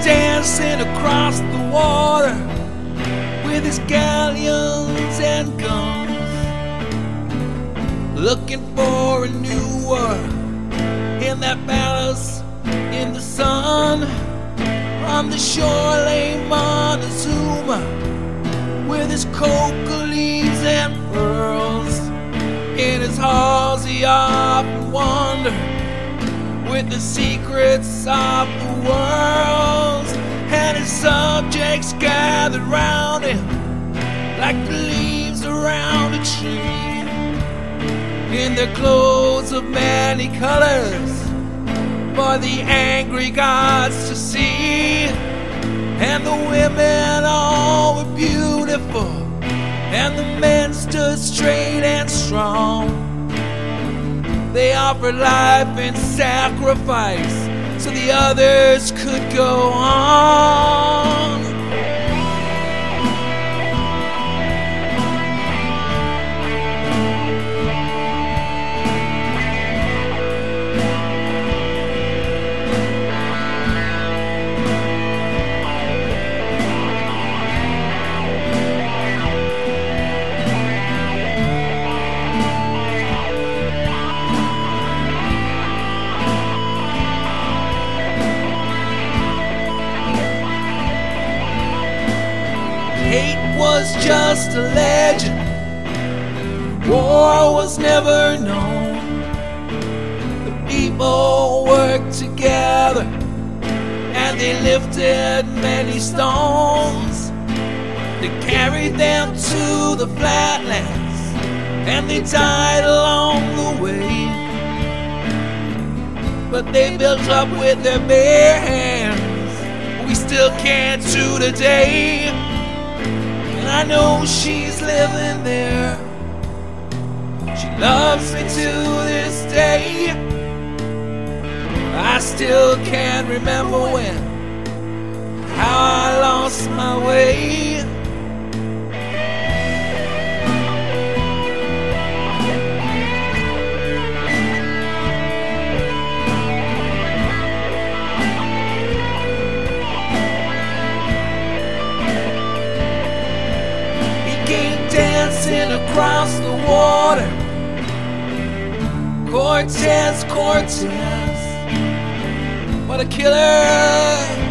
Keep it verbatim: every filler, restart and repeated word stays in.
dancing across the water with his galleons and guns, looking for a new world in that palace in the sun. On the shore lay Montezuma with his coca leaves and pearls. In his halls he often wandered with the secrets of the world, and his subjects gathered round him like the leaves around a tree, in their clothes of many colors for the angry gods to see. And the women all were beautiful, and the men stood straight and strong. They offered life and sacrifice so the others could go on. Hate was just a legend, war was never known. The people worked together and they lifted many stones. They carried them to the flatlands and they died along the way. But they built up with their bare hands, we still can't do today. I know she's living there. She loves me to this day. I still can't remember when, how I lost my way. Dancing across the water, Cortez, Cortez, what a killer.